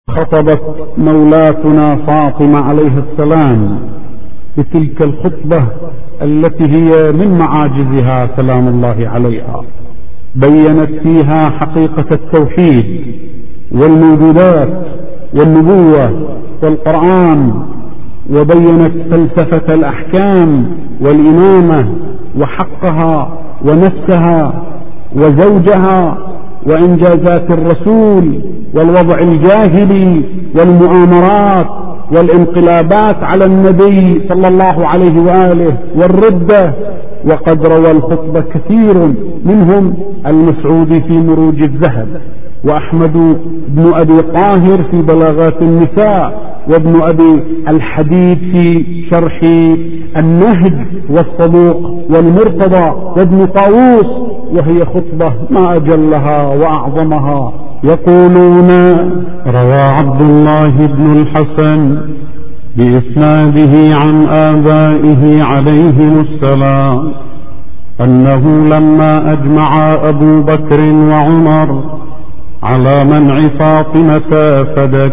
خطبت مولاتنا فاطمة عليه السلام في تلك الخطبة التي هي من معاجزها سلام الله عليها، بينت فيها حقيقة التوحيد والموجودات والنبوة والقرآن، وبينت فلسفة الأحكام والإمامة وحقها ونفسها وزوجها وإنجازات الرسول والوضع الجاهلي والمؤامرات والانقلابات على النبي صلى الله عليه وآله والردة. وقد روى الخطبة كثير منهم المسعودي في مروج الذهب، وأحمد بن أبي طاهر في بلاغات النساء، وابن أبي الحديد في شرح النهج، والصدوق والمرتضى، وابن طاووس، وهي خطبة ما أجلها وأعظمها. يقولون: روى عبد الله بن الحسن بإسناده عن آبائه عليهم السلام أنه لما أجمع أبو بكر وعمر على منع فاطمة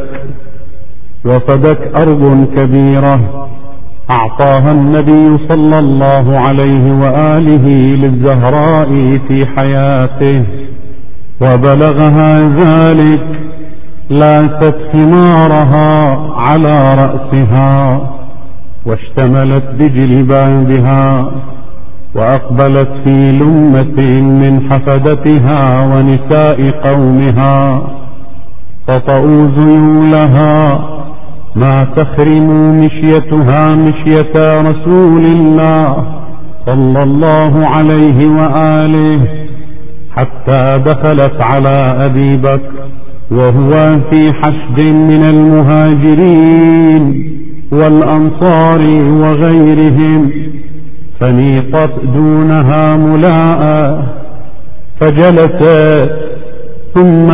وفدك أرض كبيرة أعطاها النبي صلى الله عليه وآله للزهراء في حياته، وبلغها ذلك لاست ثمارها على رأسها واشتملت بجلبابها، وأقبلت في لمة من حفدتها ونساء قومها فطئوا ذيولها ما تخرم مشيتها مشية رسول الله صلى الله عليه وآله، حتى دخلت على أبي بكر وهو في حشد من المهاجرين والأنصار وغيرهم، فنيقت دونها ملاءة فجلست، ثم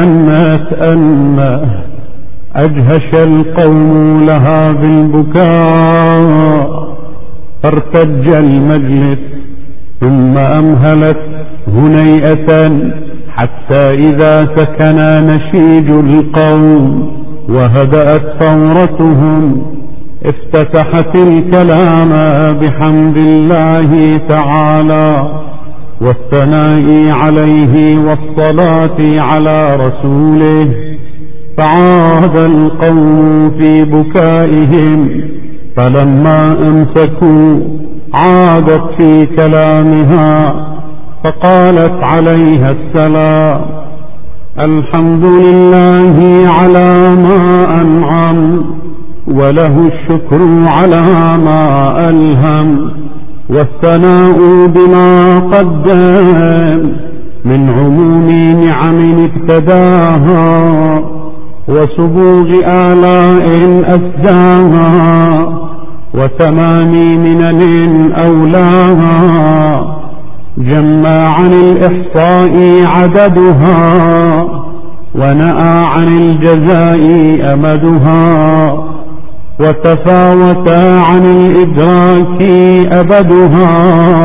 أنت أجهش القوم لها بالبكاء، فارتج المجلس، ثم أمهلت هنيئة حتى إذا سكن نشيج القوم وهدأت ثورتهم افتتحت الكلام بحمد الله تعالى والثناء عليه والصلاة على رسوله، فعاد القوم في بكائهم، فلما أمسكوا عادت في كلامها فقالت عليها السلام: الحمد لله على ما أنعم، وله الشكر على ما ألهم، والثناء بما قدم من عموم نعم ابتداها وسبوغ آلاء أسداها وتمام منن أولاها، جمع عن الإحصاء عددها ونأى عن الجزاء أمدها، وتفاوت عن الإدراك أبدها،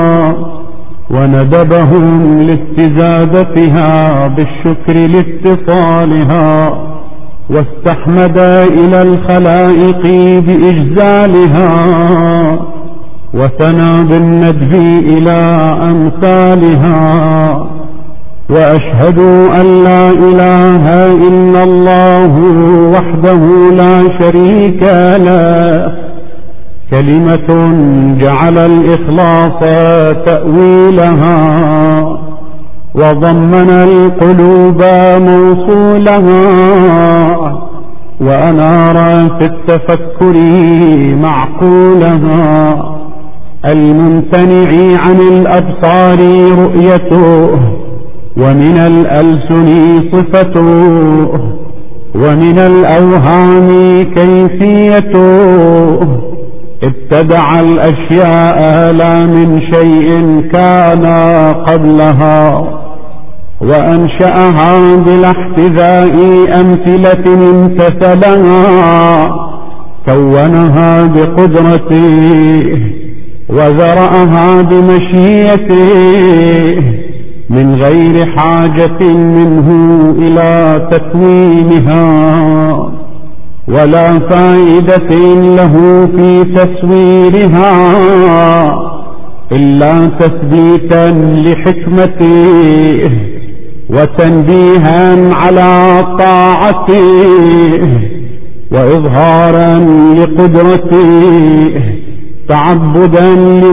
وندبهم لاستزادتها بالشكر لاتصالها، واستحمد إلى الخلائق بإجزالها، وثنى بالندب إلى أمثالها. وأشهد أن لا إله إلا الله وحده لا شريك له، كلمة جعل الإخلاص تأويلها، وضمن القلوب موصولها، وأنار في التفكر معقولها، الممتنع عن الأبصار رؤيته، ومن الألسن صفته، ومن الأوهام كيفيته، ابتدع الأشياء لا من شيء كان قبلها، وأنشأها بلا احتذاء أمثلة امتثلها، كونها بقدرته وذرأها بمشيئته من غير حاجة منه إلى تكوينها. ولا فائدة له في تصويرها إلا تثبيتا لحكمته وتنبيها على طاعته وإظهارا لقدرته تعبدا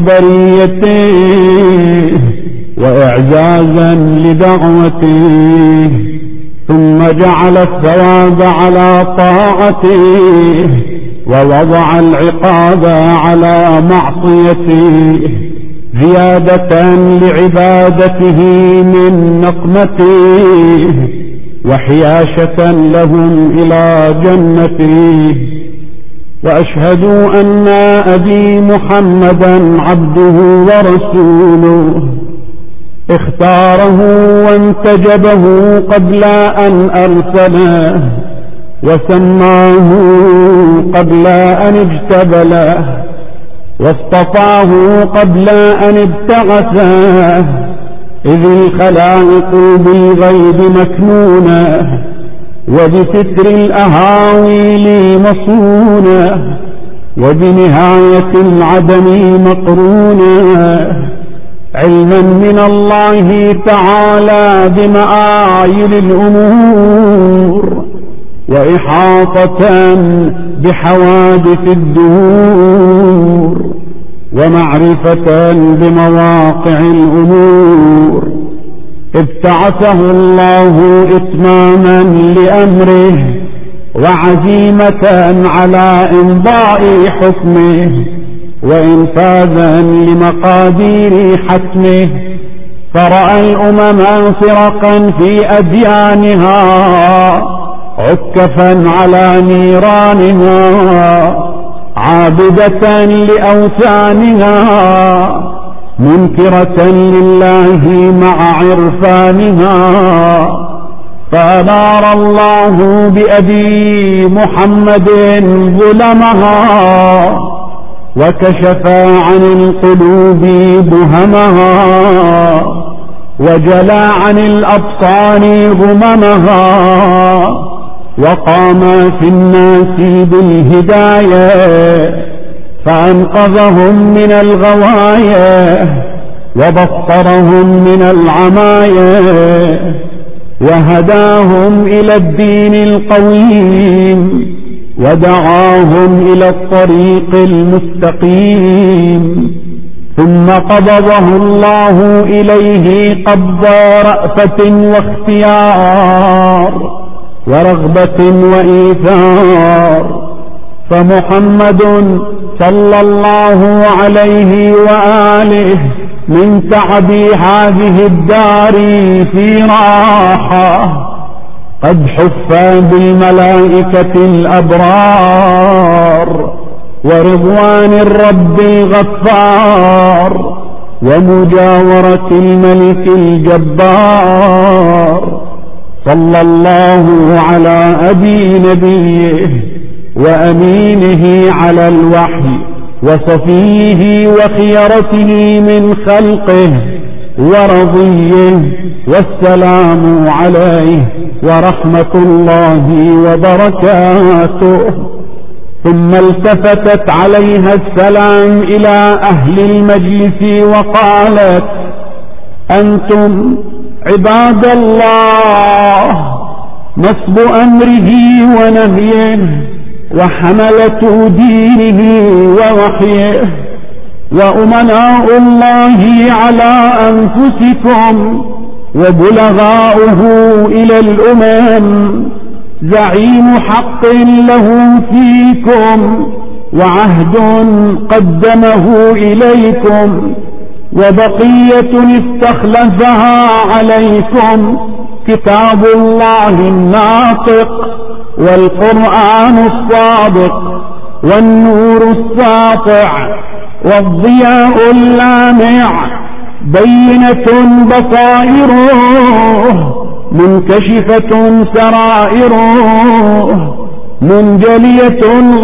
لبريته وإعزازا لدعوته، ثم جعل الثواب على طاعته ووضع العقاب على معصيته زيادة لعبادته من نقمته وحياشة لهم إلى جنته. وأشهد أن أبي محمدا عبده ورسوله اختاره وانتجبه قبل أن أرسله وسماه قبل أن اجتبله واصطفاه قبل أن ابتعثه، إذ الخلائق بالغيب مكنونة وبستر الأهاويل مصونة وبنهاية العدم مقرونة، علما من الله تعالى بمآيل الأمور وإحاطة بحوادث الدهور ومعرفة بمواقع الأمور. ابتعثه الله إتماما لأمره وعزيمة على إمضاء حكمه وإنفاذا لمقادير حتمه، فرأى الأمم فرقا في أديانها عكفا على نيرانها عابدة لأوثانها منكرة لله مع عرفانها، فأنار الله بأبي محمد ظلمها وكشف عن القلوب بهمها وجلى عن الأبصار غممها، وقام في الناس بالهداية فأنقذهم من الغوايا وبصرهم من العمايا وهداهم إلى الدين القويم ودعاهم إلى الطريق المستقيم، ثم قبضه الله إليه قبض رأفة واختيار ورغبة وإيثار، فمحمد صلى الله عليه وآله من تعب هذه الدار في راحة قد حف بالملائكة الأبرار ورضوان الرب الغفار ومجاورة الملك الجبار، صلى الله على أبي نبيه وأمينه على الوحي وصفيه وخيرته من خلقه ورضيه، والسلام عليه ورحمة الله وبركاته. ثم التفتت عليها السلام إلى أهل المجلس وقالت: أنتم عباد الله نصب أمره ونهيه وحملة دينه ووحيه وأمناء الله على أنفسكم وبلغاؤه إلى الأمم، زعيم حق له فيكم وعهد قدمه إليكم وبقية استخلفها عليكم، كتاب الله الناطق والقرآن الصادق والنور الساطع والضياء اللامع، بينة بصائره منكشفة سرائره منجلية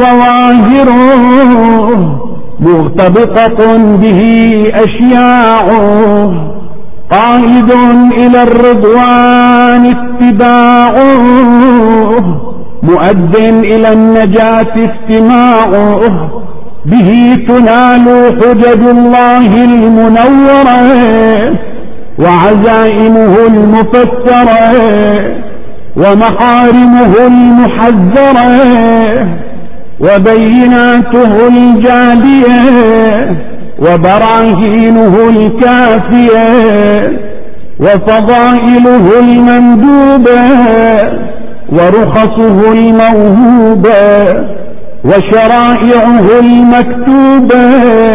ظواهره مغتبطة به أشياعه، قائد إلى الرضوان اتباعه مؤد إلى النجاة استماعه، به تنال حجج الله المنورة وعزائمه المفسرة ومحارمه المحذرة وبيناته الجالية وبراهينه الكافية وفضائله المندوبة ورخصه الموهوبة وشرائعه المكتوبة.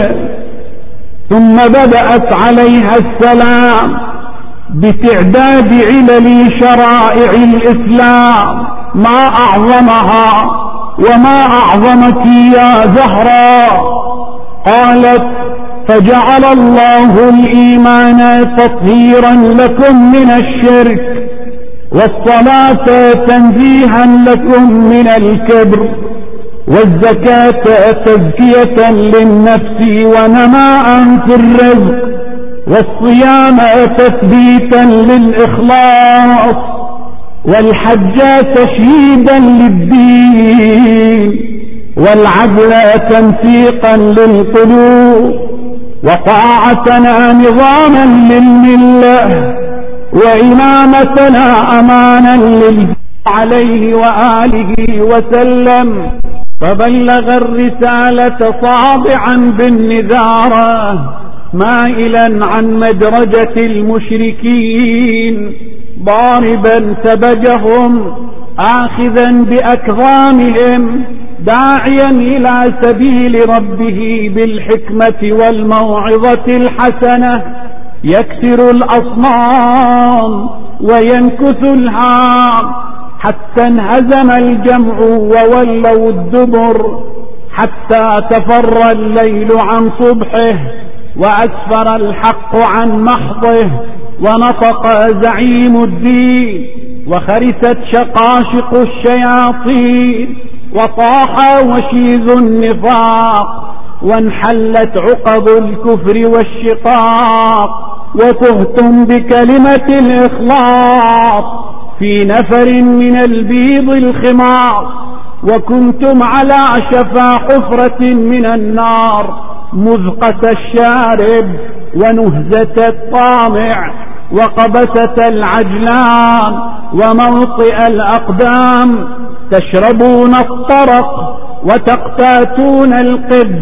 ثم بدأت عليها السلام بتعداد علل شرائع الإسلام، ما أعظمها وما أعظمك يا زهراء. قالت: فجعل الله الإيمان تطهيرا لكم من الشرك، والصلاة تنزيها لكم من الكبر، والزكاة تزكية للنفس ونماء في الرزق، والصيام تثبيتا للإخلاص، والحج تشييدا للدين، والعدل تنسيقا للقلوب، وطاعتنا نظاما للملة، وإمامتنا أمانا لله عليه وآله وسلم. فبلغ الرسالة صادعا بالنذارة مائلا عن مدرجة المشركين، ضاربا سبجهم آخذا بأكظامهم، داعيا إلى سبيل ربه بالحكمة والموعظة الحسنة، يكسر الأصنام وينكث الهام، حتى انهزم الجمع وولوا الدبر، حتى تفر الليل عن صبحه وأسفر الحق عن محضه، ونطق زعيم الدين، وخرست شقاشق الشياطين، وطاح وشيز النفاق، وانحلت عقد الكفر والشقاق، وتهتم بكلمة الإخلاص في نفر من البيض الخماص، وكنتم على شفا حفرة من النار، مذقة الشارب ونهزة الطامع، وقبسة العجلان وموطئ الأقدام، تشربون الطرق وتقتاتون القب،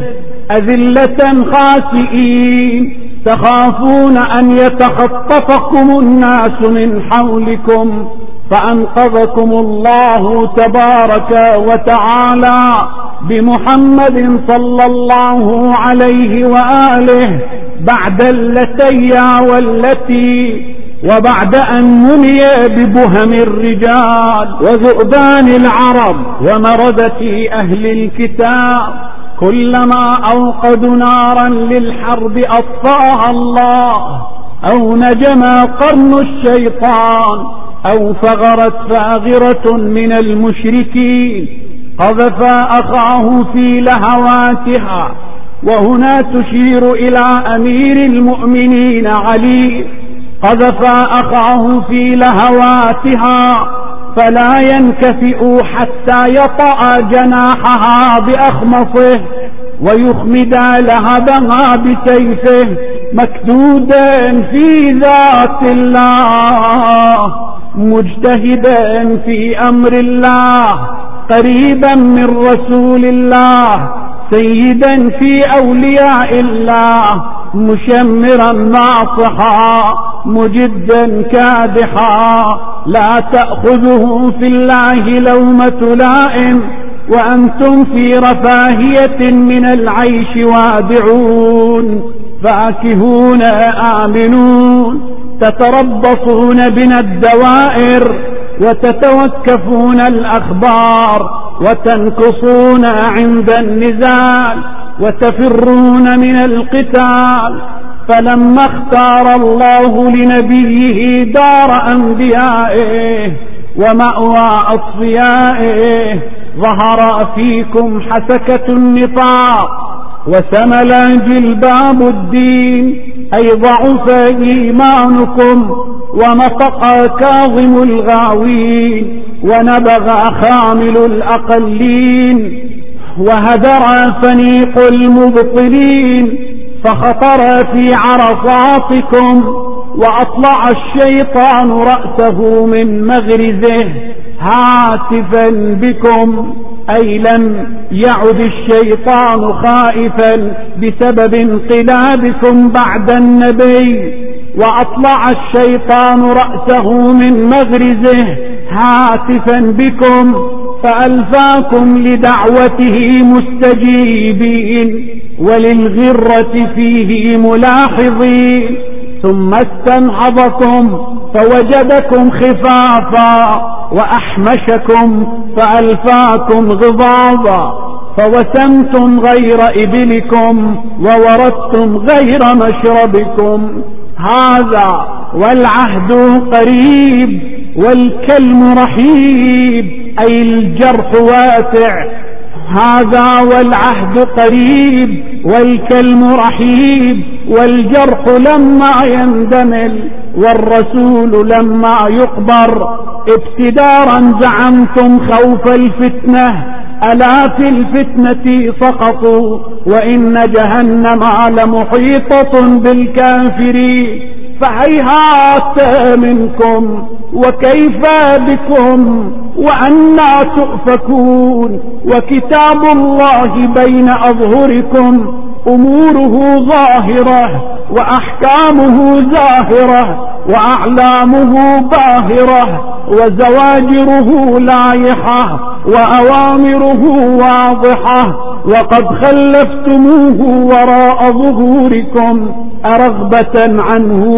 أذلة خاسئين، تخافون أن يتخطفكم الناس من حولكم، فأنقذكم الله تبارك وتعالى بمحمد صلى الله عليه وآله بعد اللتيا والتي، وبعد أن مني ببهم الرجال وذؤبان العرب ومردة أهل الكتاب، كلما أوقدوا نارا للحرب أطفأها الله، أو نجما قرن الشيطان، أو ثغرت ثاغرة من المشركين قذف أخاه في لهواتها. وهنا تشير إلى أمير المؤمنين علي، قذف أخاه في لهواتها فلا ينكفئ حتى يطأ جناحها بأخمصه، ويخمد لهبها بسيفه، مكدودا في ذات الله، مجتهدا في أمر الله، قريبا من رسول الله، سيدا في أولياء الله، مشمرا ناصحا، مجدا كادحا، لا تأخذه في الله لومة لائم، وأنتم في رفاهية من العيش وادعون، فاكهون آمنون، تتربصون بنا الدوائر، وتتوكفون الأخبار، وتنكصون عند النزال، وتفرون من القتال. فلما اختار الله لنبيه دار أنبيائه ومأوى أصفيائه، ظهر فيكم حسكة النفاق، وسمل جلباب الدين أي ضعف إيمانكم، ونطق كاظم الغاوين، ونبغ خامل الأقلين، وهدر فنيق المبطلين، فخطر في عرصاتكم، وأطلع الشيطان رأسه من مغرزه هاتفا بكم، أي لم يعد الشيطان خائفا بسبب انقلابكم بعد النبي، وأطلع الشيطان رأسه من مغرزه هاتفا بكم، فألفاكم لدعوته مستجيبين، وللغرة فيه ملاحظين، ثم استنهضكم فوجدكم خفافا، وأحمشكم فألفاكم غضاضا، فوسمتم غير إبلكم، ووردتم غير مشربكم. هذا والعهد قريب، والكلم رحيب، أي الجرح واسع. هذا والعهد قريب، والكلم رحيب، والجرح لما يندمل، والرسول لما يقبر. ابتدارا زعمتم خوف الفتنة، ألا في الفتنة سقطوا، وإن جهنم لمحيطة بالكافرين. فهيهات منكم، وكيف بكم، وأنى تؤفكون، وكتاب الله بين أظهركم، أموره ظاهرة، وأحكامه زاهرة، وأعلامه باهرة، وزواجره لايحة، وأوامره واضحة، وقد خلفتموه وراء ظهوركم، أرغبة عنه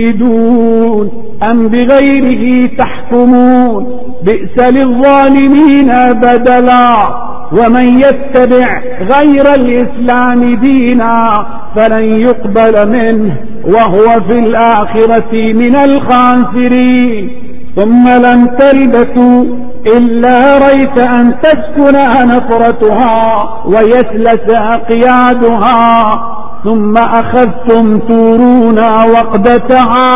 تريدون أم بغيره تحكمون؟ بئس للظالمين بدلا. ومن يتبع غير الإسلام دينا فلن يقبل منه، وهو في الآخرة من الخاسرين. ثم لن تلبثوا إلا ريت أن تسكن نفرتها ويسلس قيادها، ثم أخذتم تورون وقدتها،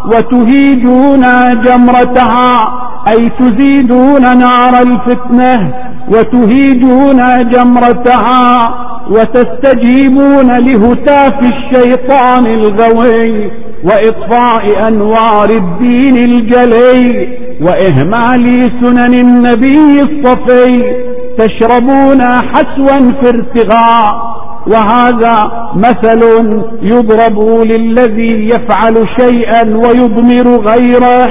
وتهيجون جمرتها، أي تزيدون نار الفتنة وتهيجون جمرتها، وتستجيبون لهتاف الشيطان الغوي، وإطفاء أنوار الدين الجلي، وإهمال سنن النبي الصفي. تشربون حسوا في ارتغاء، وهذا مثل يضرب للذي يفعل شيئا ويضمر غيره.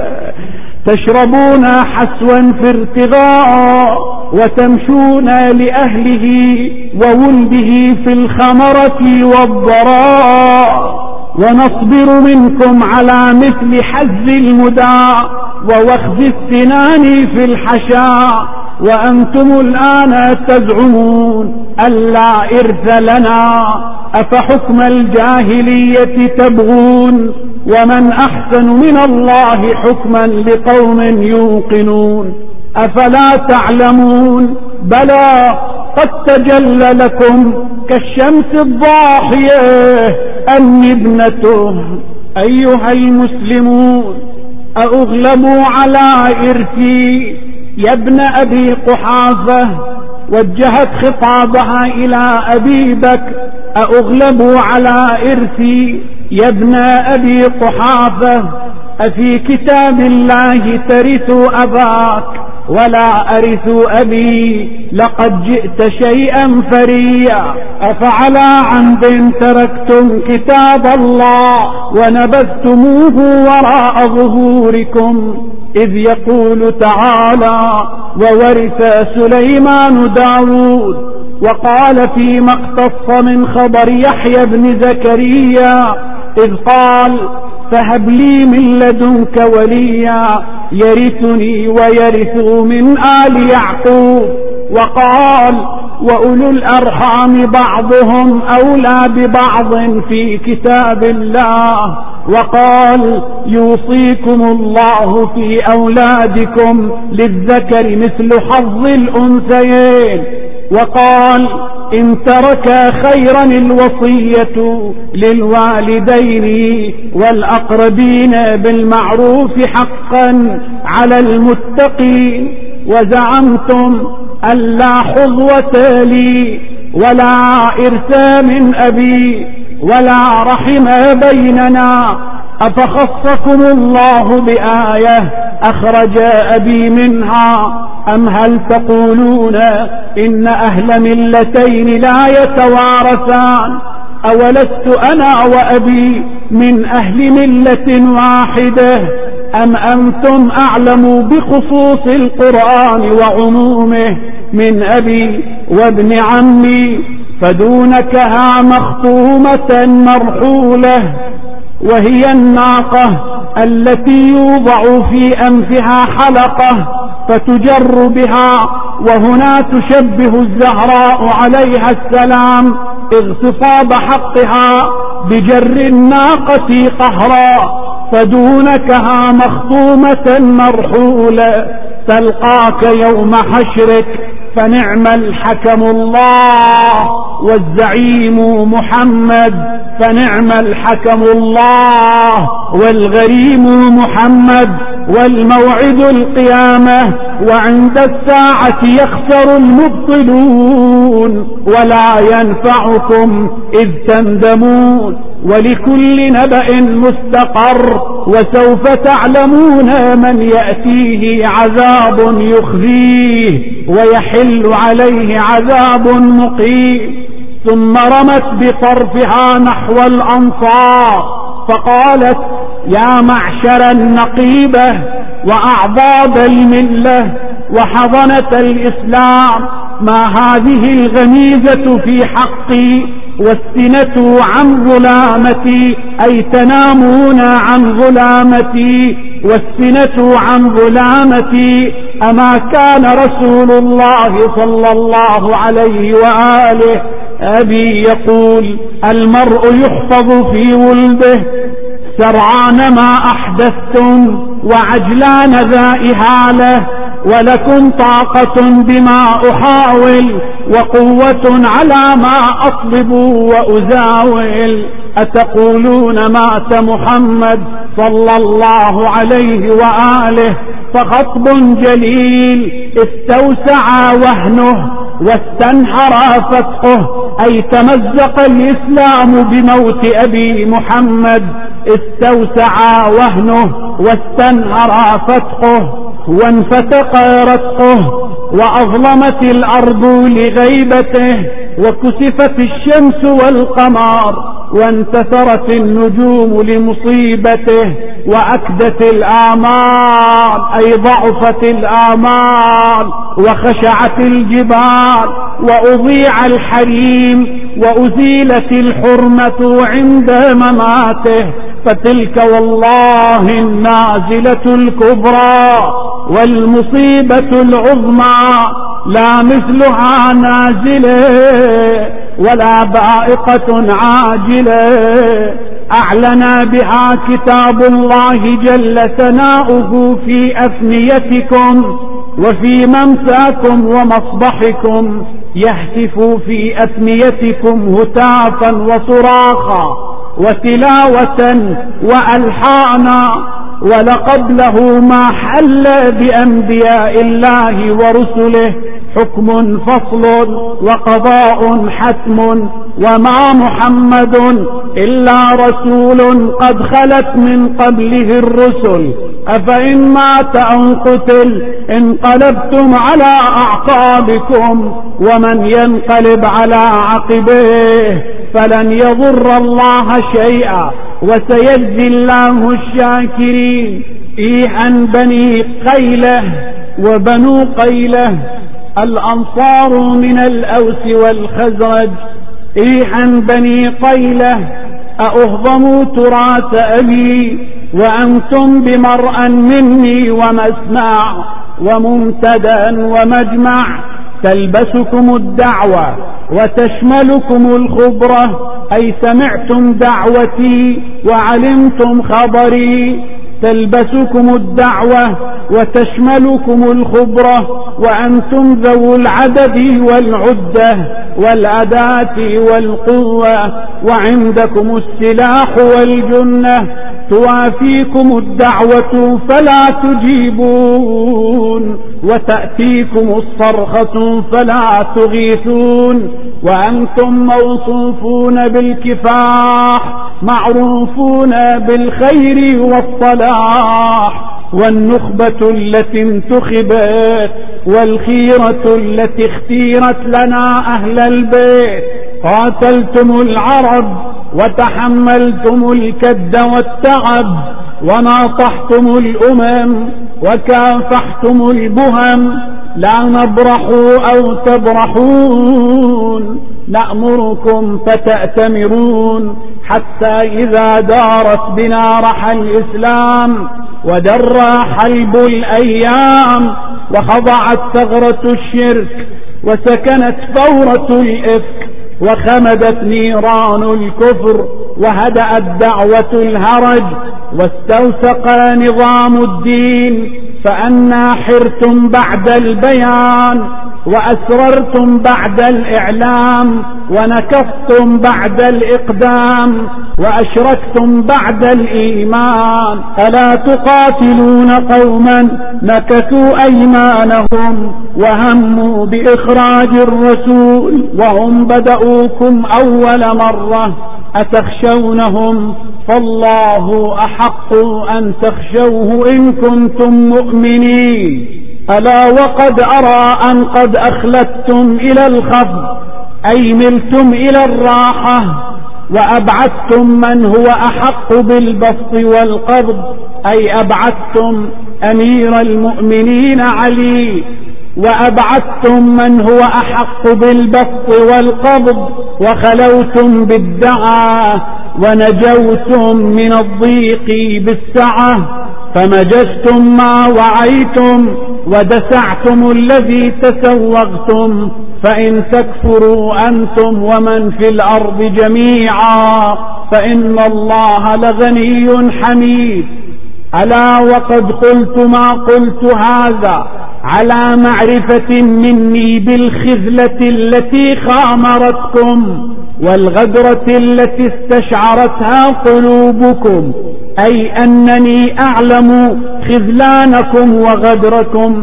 تشربون حسوا في ارتغاء، وتمشون لأهله وولده في الخمرة والضراء، ونصبر منكم على مثل حز المداء ووخز السنان في الحشاء، وأنتم الآن تزعمون ألا إرث لنا، أفحكم الجاهلية تبغون، ومن أحسن من الله حكما لقوم يوقنون. أفلا تعلمون؟ بلى قد تجلى لكم كالشمس الضاحية أني ابنته. أيها المسلمون، أأغلبوا على إرثي يا ابن أبي قحافة؟ وجهت خطابها إلى أبي بكر: أأغلبوا على إرثي يا ابن أبي قحافة؟ أفي كتاب الله ترث أباك ولا أرث أبي؟ لقد جئت شيئا فريا. أفعلى عمد تركتم كتاب الله ونبذتموه وراء ظهوركم؟ إذ يقول تعالى: وورث سليمان داود. وقال فيما اقتص من خبر يحيى بن زكريا إذ قال: فهب لي من لدنك وليا يرثني ويرث من آل يعقوب. وقال: وأولو الأرحام بعضهم أولى ببعض في كتاب الله. وقال: يوصيكم الله في أولادكم للذكر مثل حظ الأنثيين. وقال: إن ترك خيرا الوصية للوالدين والأقربين بالمعروف حقا على المتقين. وزعمتم ألا حظوة لي ولا إرث من أبي ولا رحم بيننا، أفخصكم الله بآية أخرج أبي منها، أم هل تقولون إن أهل ملتين لا يتوارثان؟ أولست أنا وأبي من أهل ملة واحدة، أم أنتم أعلم بخصوص القرآن وعمومه من أبي وابن عمي؟ فدونكها مخطومة مرحولة، وهي الناقة التي يوضع في أنفها حلقة فتجر بها، وهنا تشبه الزهراء عليها السلام اغتصاب حقها بجر الناقة قهرا. فدونكها مخطومة مرحولة تلقاك يوم حشرك، فنعم الحكم الله والزعيم محمد، فنعم الحكم الله والغريم محمد، والموعد القيامة، وعند الساعة يخسر المبطلون ولا ينفعكم إذ تندمون. ولكل نبأ مستقر، وسوف تعلمون من يأتيه عذاب يخزيه ويحل عليه عذاب مقيم. ثم رمت بطرفها نحو الأنصار فقالت: يا معشر النقيبة وأعضاد الملة وحضنة الإسلام، ما هذه الغميزة في حقي والسنة عن ظلامتي، أي تنامون عن ظلامتي والسنة عن ظلامتي. أما كان رسول الله صلى الله عليه وآله أبي يقول: المرء يحفظ في ولده سرعان ما أحدثتم وعجلان ذا إهالة، ولكم طاقة بما أحاول وقوة على ما أطلب وأزاول. أتقولون مات محمد صلى الله عليه وآله فخطب جليل استوسع وهنه واستنحر فتحه، أي تمزق الإسلام بموت أبي محمد، استوسع وهنه واستنحر فتحه وانفتق رتقه، وأظلمت الأرض لغيبته، وكسفت الشمس والقمر، وانتثرت النجوم لمصيبته، وأكدت الآمال أي ضعفت الآمال، وخشعت الجبال، وأضيع الحريم، وأزيلت الحرمة عند مماته. فتلك والله النازلة الكبرى والمصيبة العظمى، لا مثلها نازلة ولا بائقة عاجلة، أعلن بها كتاب الله جل ثناؤه في أفنيتكم وفي ممساكم ومصبحكم، يهتف في أفنيتكم هتافا وصراخا وتلاوة وألحانا، ولقبله ما حل بأنبياء الله ورسله حكم فصل وقضاء حتم، وما محمد إلا رسول قد خلت من قبله الرسل، أفإن مات أو قتل انقلبتم على أعقابكم، ومن ينقلب على عقبيه فلن يضر الله شيئا وسيجزي الله الشاكرين. إيحا بني قيلة وبنو قيلة الأنصار من الأوس والخزرج، إيحا بني قيلة أأهضموا تراث أبي وأنتم بمرأ مني ومسمع وممتدى ومجمع، تلبسكم الدعوة وتشملكم الخبرة، أي سمعتم دعوتي وعلمتم خبري، تلبسكم الدعوة وتشملكم الخبرة، وأنتم ذو العدد والعدة والأداة والقوة، وعندكم السلاح والجنة، توافيكم الدعوة فلا تجيبون، وتأتيكم الصرخة فلا تغيثون، وأنتم موصوفون بالكفاح، معروفون بالخير والصلاح، والنخبة التي انتخبت والخيرة التي اختيرت لنا أهل البيت. قاتلتم العرب وتحملتم الكد والتعب، وناطحتم الأمم وكافحتم البهم، لا نبرح أو تبرحون، نأمركم فتأتمرون، حتى إذا دارت بنا رحى الإسلام ودر حلب الأيام، وخضعت ثغرة الشرك وسكنت ثورة الإفك، وخمدت نيران الكفر، وهدأت دعوة الهرج، واستوثق نظام الدين، فأنا حرتم بعد البيان، وأسررتم بعد الإعلام، ونكصتم بعد الإقدام، وأشركتم بعد الإيمان. ألا تقاتلون قوما نكثوا أيمانهم وهموا بإخراج الرسول وهم بدؤوكم أول مرة، أتخشونهم؟ فالله أحق أن تخشوه إن كنتم مؤمنين. ألا وقد أرى أن قد أخلدتم إلى الخفض، أي ملتم إلى الراحة، وأبعدتم من هو أحق بالبسط والقبض، أي أبعدتم أمير المؤمنين علي، وأبعدتم من هو أحق بالبسط والقبض، وخلوتم بالدعاء، ونجوتم من الضيق بالسعة، فمجزتم ما وعيتم، ودسعتم الذي تسوغتم، فإن تكفروا أنتم ومن في الأرض جميعا فإن الله لغني حميد. ألا وقد قلت ما قلت هذا على معرفة مني بالخذلة التي خامرتكم، والغدرة التي استشعرتها قلوبكم، أي أنني أعلم خذلانكم وغدركم،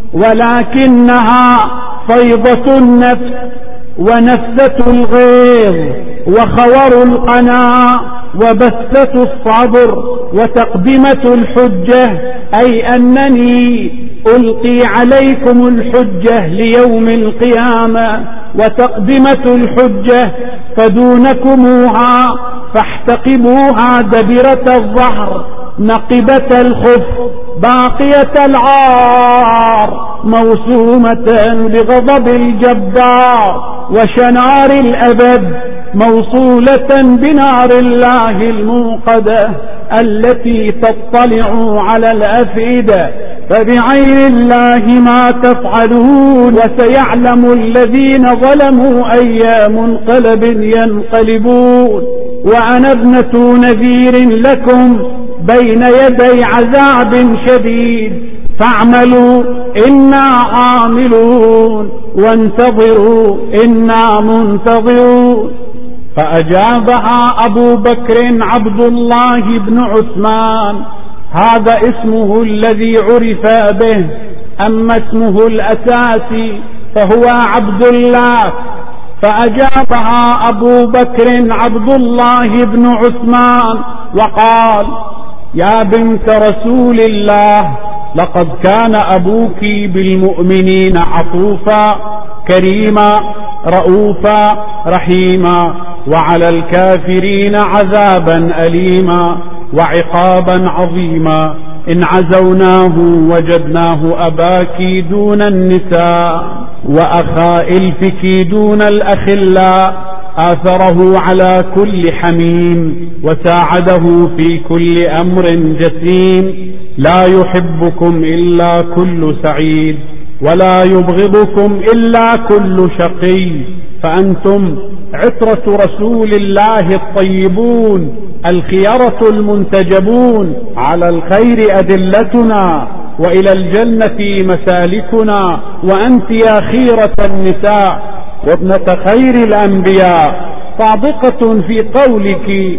ولكنها فيضة النفس ونفسة الغيظ وخور القناع وبثة الصبر وتقدمة الحجة، أي أنني ألقي عليكم الحجة ليوم القيامة، وتقدمة الحجة فدونكموها، فاحتقبوها دبرة الظهر نقبة الخف باقية العار، موسومة بغضب الجبار وشنار الأبد، موصولة بنار الله الموقدة التي تطلع على الأفئدة، فبعين الله ما تفعلون، وسيعلم الذين ظلموا أي منقلب ينقلبون. وأنا ابنة نذير لكم بين يدي عذاب شديد، فاعملوا إنا عاملون، وانتظروا إنا منتظرون. فأجابها أبو بكر عبد الله بن عثمان، هذا اسمه الذي عرف به، أما اسمه الأساسي فهو عبد الله. فأجابها أبو بكر عبد الله بن عثمان وقال: يا بنت رسول الله، لقد كان أبوك بالمؤمنين عطوفا كريما رؤوفا رحيما، وعلى الكافرين عذابا أليما وعقابا عظيما. إن عزوناه وجدناه أباك دون النساء، وأخا إلفك دون الأخلاء، آثره على كل حميم، وساعده في كل أمر جسيم. لا يحبكم إلا كل سعيد، ولا يبغضكم إلا كل شقي، فأنتم عترة رسول الله الطيبون الخيرة المنتجبون، على الخير أدلتنا وإلى الجنة مسالكنا، وأنت يا خيرة النساء وابنة خير الأنبياء، صادقة في قولك،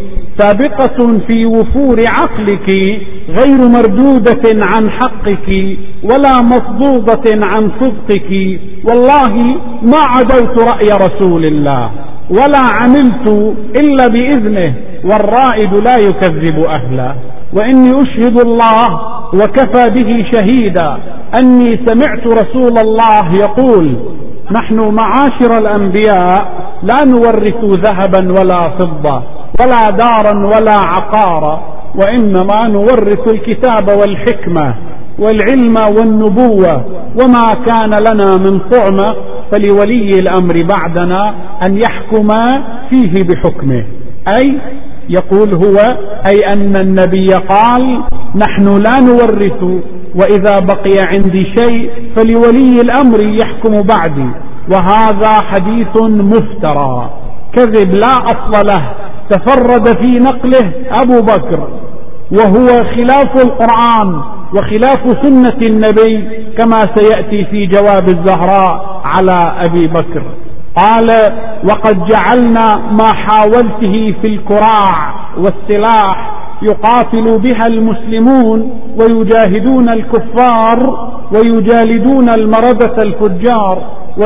سابقة في وفور عقلك، غير مردودة عن حقك ولا مصدودة عن صدقك. والله ما عدوت رأي رسول الله ولا عملت إلا بإذنه، والرائد لا يكذب أهله. وإني أشهد الله وكفى به شهيدا أني سمعت رسول الله يقول: نحن معاشر الأنبياء لا نورث ذهبا ولا فضة ولا دارا ولا عقارا، وإنما نورث الكتاب والحكمة والعلم والنبوة، وما كان لنا من طعمة فلولي الأمر بعدنا أن يحكم فيه بحكمه. أي يقول هو أي أن النبي قال: نحن لا نورث، وإذا بقي عندي شيء فلولي الأمر يحكم بعدي. وهذا حديث مفترى كذب لا أصل له، تفرد في نقله أبو بكر، وهو خلاف القرآن وخلاف سنة النبي كما سيأتي في جواب الزهراء على أبي بكر. قال: وقد جعلنا ما حاولته في الكراع والسلاح يقاتل بها المسلمون ويجاهدون الكفار ويجالدون المردة الفجار،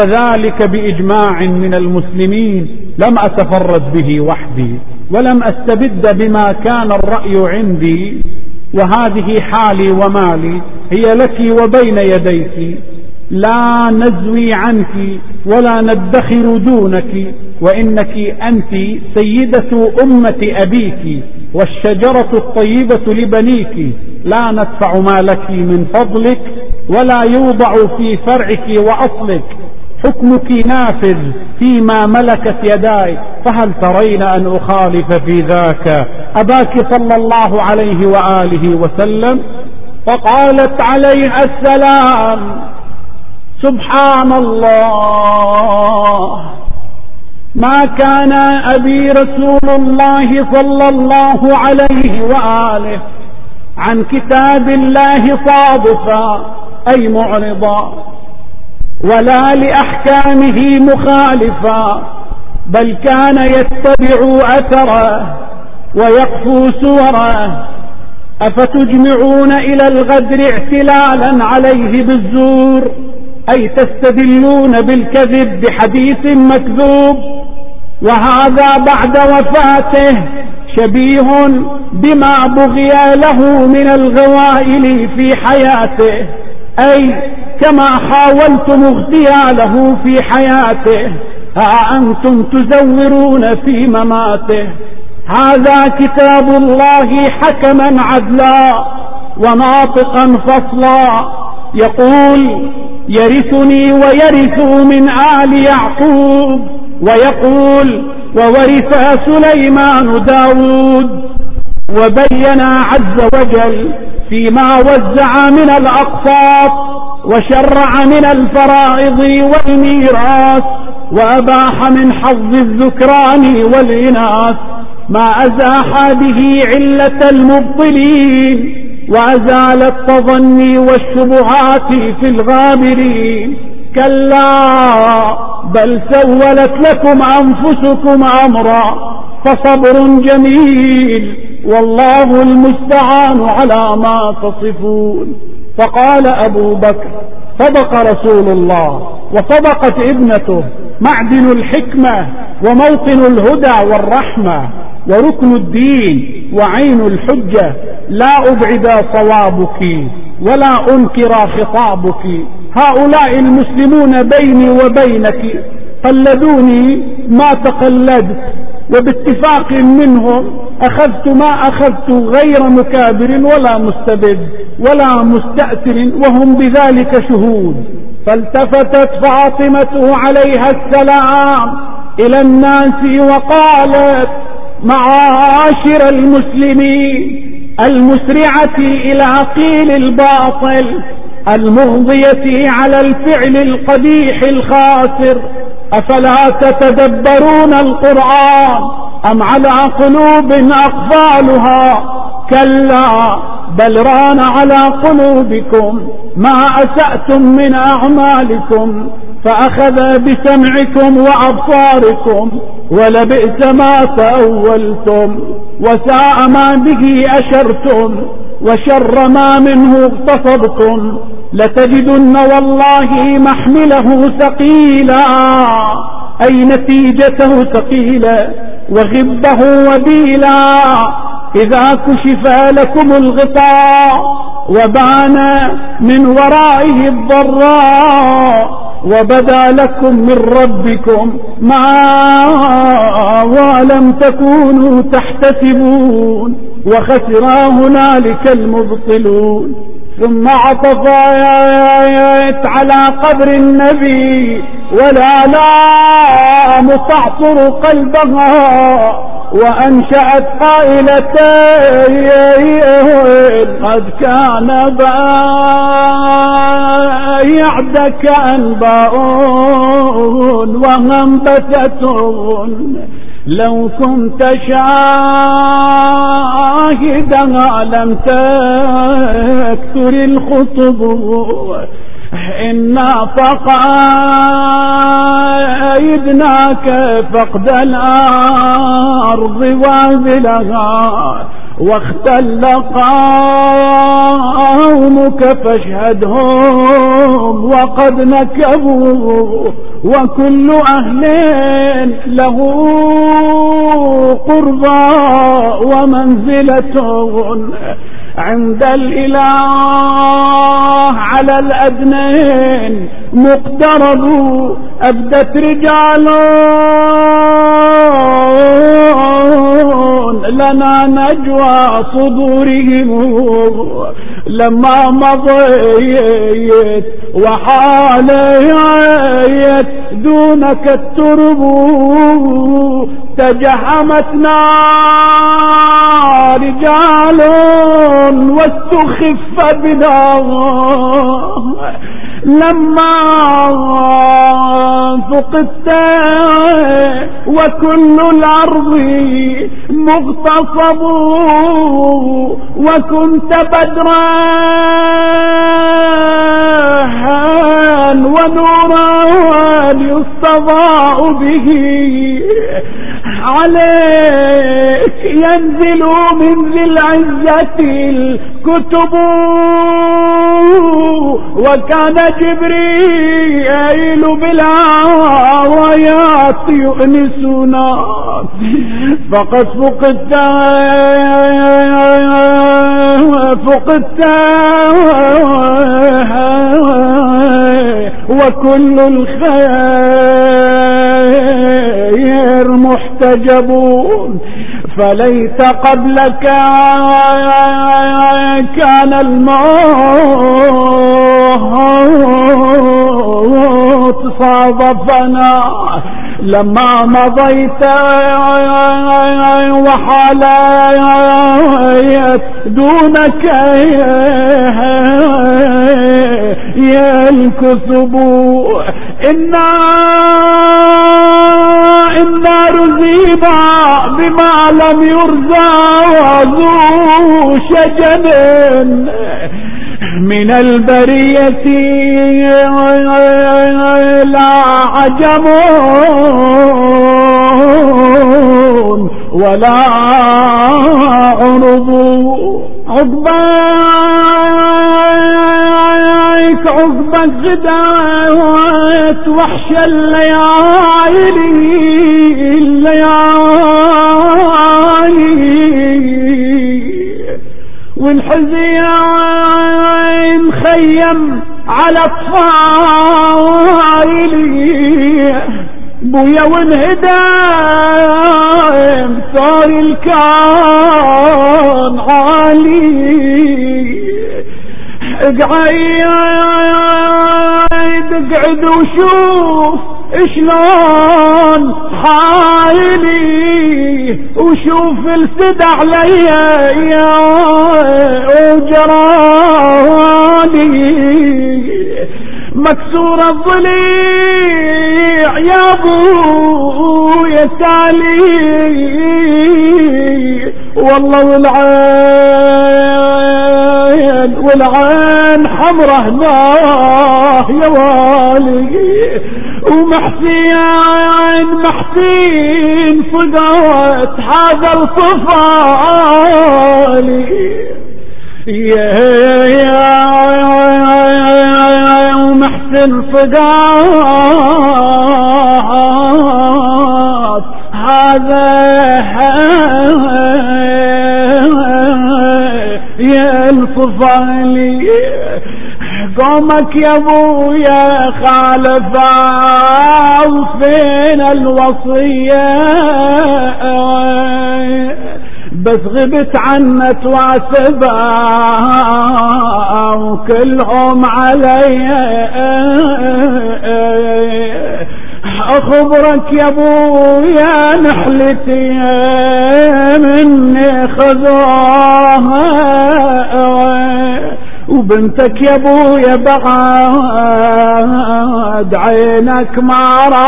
وذلك بإجماع من المسلمين، لم أتفرد به وحدي ولم أستبد بما كان الرأي عندي، وهذه حالي ومالي هي لك وبين يديك، لا نزوي عنك ولا ندخر دونك، وإنك أنت سيدة أمة أبيك والشجرة الطيبة لبنيك، لا ندفع ما لك من فضلك ولا يوضع في فرعك وأصلك، حكمك نافذ فيما ملكت يداي، فهل ترين أن أخالف في ذاك أباك صلى الله عليه وآله وسلم؟ فقالت عليه السلام: سبحان الله، ما كان أبي رسول الله صلى الله عليه وآله عن كتاب الله صادفا أي معرضا، ولا لأحكامه مخالفا، بل كان يتبع أثره ويقفو سوره. أفتجمعون إلى الغدر اعتلالا عليه بالزور، أي تستدلون بالكذب بحديث مكذوب، وهذا بعد وفاته شبيه بما بغي له من الغوائل في حياته، أي كما حاولتم اغتياله في حياته ها أنتم تزورون في مماته. هذا كتاب الله حكما عدلا وناطقا فصلا، يقول: يرثني ويرث من آل يعقوب، ويقول: وورث سليمان داود. وبين عز وجل فيما وزع من الأقساط وشرع من الفرائض والميراث، وأباح من حظ الذكران والإناث ما أزاح به علة المبطلين، وأزال التظني والشبهات في الغابرين. كلا بل سولت لكم أنفسكم أمرا، فصبر جميل والله المستعان على ما تصفون. فقال أبو بكر: صدق رسول الله وصدقت ابنته، معدن الحكمة وموطن الهدى والرحمة وركن الدين وعين الحجة، لا أبعد صوابك ولا أنكر خطابك. هؤلاء المسلمون بيني وبينك قلدوني ما تقلدت، وباتفاق منهم أخذت ما أخذت غير مكابر ولا مستبد ولا مستأثر، وهم بذلك شهود. فالتفتت فاطمة عليها السلام إلى الناس وقالت: معاشر المسلمين المسرعة إلى قيل الباطل، المغضية على الفعل القبيح الخاسر، أفلا تتدبرون القرآن أم على قلوب أقفالها؟ كلا بل ران على قلوبكم ما أسأتم من أعمالكم فأخذ بسمعكم وأبصاركم ولبئس ما تأولتم وساء ما به أشرتم وشر ما منه اغتصبتم لتجدن والله محمله ثقيلا أي نتيجته ثقيلة وغبه وبيلا إذا كشف لكم الغطاء وبان من ورائه الضراء وبدا لكم من ربكم ما لم تكونوا تحتسبون وخسر هنالك المبطلون. ثم عطف على قبر النبي ولا تعصر قلبها وأنشأت قائلتين قد كان يعدك أنباء ومنبتة لو كنت شاهدها لم تكثر الخطب إنا فقايدناك فقد الأرض وازلها واختل قومك فاشهدهم وقد نكبوا وكل أهل له قربى ومنزلة عند الإله على الأدنين مقترب أبدت رجال لنا نجوى صدورهم لما مضيت وحاليت دونك الترب تجهمتنا رجال واستخف بنا لما فقدت وكل الأرض مغتصب وكنت بدرا ونورا يستضاء به عليك ينزل من ذي العزة الكتب وكان جبريل بالآيات يؤنسنا فقد فقدت وكل الخير محتجبون فليت قبلك كان الموت صادفنا لما مضيت وحاليت دونك يا الكثب إنا رزينا بما لم يرزى ذو شجن من البرية لا عجمون ولا عرب عقبك عقب الغداوات وحش الليالي والحزين خيم على اطفالي بويا وانهدام صار الكون عالي اقعد وشوف شلون حالي وشوف السد عليا يا وجرالي مكسور الضليع يا ابويا تالي والله والعين حمره هناه يا والي ومحسين فقوت هذا الطفالي ومحسن فقوت هذا يا الطفالي قومك يا ابويا خالفوا فين الوصية بس غبت عنت وعسبا وكلهم علي اخبرك يا ابويا نحلتي مني خذوها وبنتك يا ابويا بعد عينك ما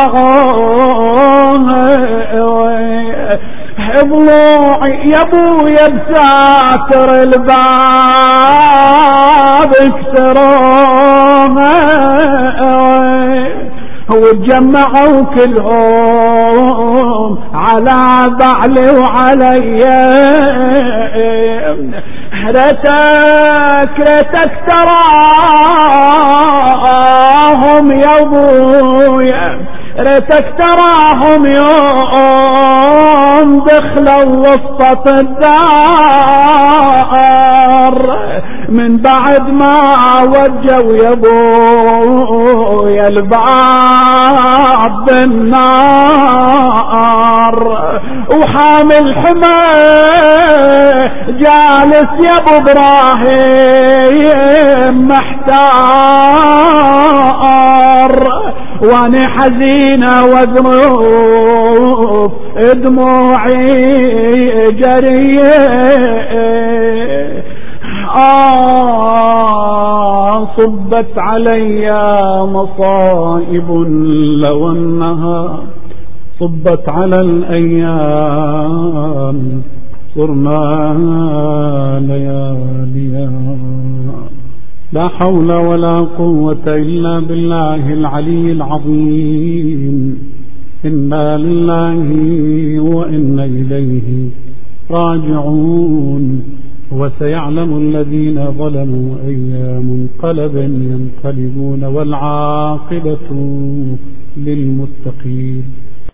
رغوها ضلوعي يا ابويا بساتر الباب اكسروها وتجمعوا كلهم على بعلي وعلي ريتك تراهم يا ابويا ريتك تراهم يوم دخلوا وسط الدار من بعد ما وجوا يا ابويا الباب بالنار وحامل حماه جالس يا ابو ابراهيم محتار وانا حزينة وذنوب دموعي جرية صبت علي مصائب لو انها صبت على الايام صرنا لياليا لا حول ولا قوة إلا بالله العلي العظيم إنا لله وإنا إليه راجعون وسيعلم الذين ظلموا أي منقلب ينقلبون والعاقبة للمتقين.